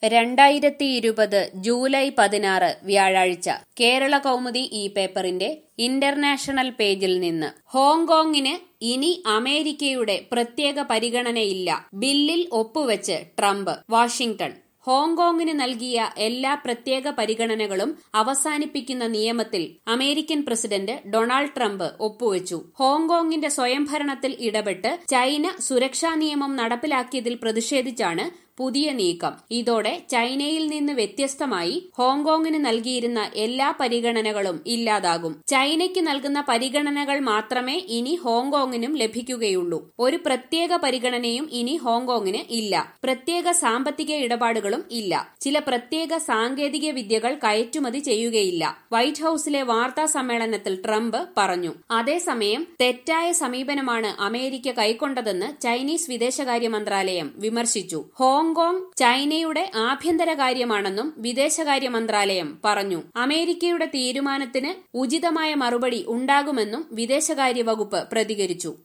2020 July 16 വ്യാഴാഴ്ച കേരള കൗമുദി ഈ പേപ്പറിന്റെ ഇന്റർനാഷണൽ പേജിൽ നിന്ന് ഹോങ്കോങ്ങിന് ഇനി അമേരിക്കയുടെ പ്രത്യേക പരിഗണനയില്ല, ബില്ലിൽ ഒപ്പുവെച്ച് ട്രംപ്. വാഷിംഗ്ടൺ. ഹോങ്കോങ്ങിന് നൽകിയ എല്ലാ പ്രത്യേക പരിഗണനകളും അവസാനിപ്പിക്കുന്ന നിയമത്തിൽ അമേരിക്കൻ പ്രസിഡന്റ് ഡൊണാൾഡ് ട്രംപ് ഒപ്പുവെച്ചു. ഹോങ്കോങ്ങിന്റെ സ്വയംഭരണത്തിൽ ഇടപെട്ട് ചൈന സുരക്ഷാ നിയമം നടപ്പിലാക്കിയതിൽ പ്രതിഷേധിച്ചാണ് പുതിയ നീക്കം. ഇതോടെ ചൈനയിൽ നിന്ന് വ്യത്യസ്തമായി ഹോങ്കോങ്ങിന് നൽകിയിരുന്ന എല്ലാ പരിഗണനകളും ഇല്ലാതാകും. ചൈനയ്ക്ക് നൽകുന്ന പരിഗണനകൾ മാത്രമേ ഇനി ഹോങ്കോങ്ങിനും ലഭിക്കുകയുള്ളൂ. ഒരു പ്രത്യേക പരിഗണനയും ഇനി ഹോങ്കോങ്ങിന് ഇല്ല. പ്രത്യേക സാമ്പത്തിക ഇടപാടുകളും ഇല്ല. ചില പ്രത്യേക സാങ്കേതിക വിദ്യകൾ കയറ്റുമതി ചെയ്യുകയില്ല, വൈറ്റ് ഹൌസിലെ വാർത്താ സമ്മേളനത്തിൽ ട്രംപ് പറഞ്ഞു. അതേസമയം തെറ്റായ സമീപനമാണ് അമേരിക്ക കൈക്കൊണ്ടതെന്ന് ചൈനീസ് വിദേശകാര്യ മന്ത്രാലയം വിമർശിച്ചു. ഹോങ്കോങ് ചൈനയുടെ ആഭ്യന്തര കാര്യമാണെന്നും വിദേശകാര്യ മന്ത്രാലയം പറഞ്ഞു. അമേരിക്കയുടെ തീരുമാനത്തിന് ഉചിതമായ മറുപടി ഉണ്ടാകുമെന്നും വിദേശകാര്യ വകുപ്പ് പ്രതികരിച്ചു.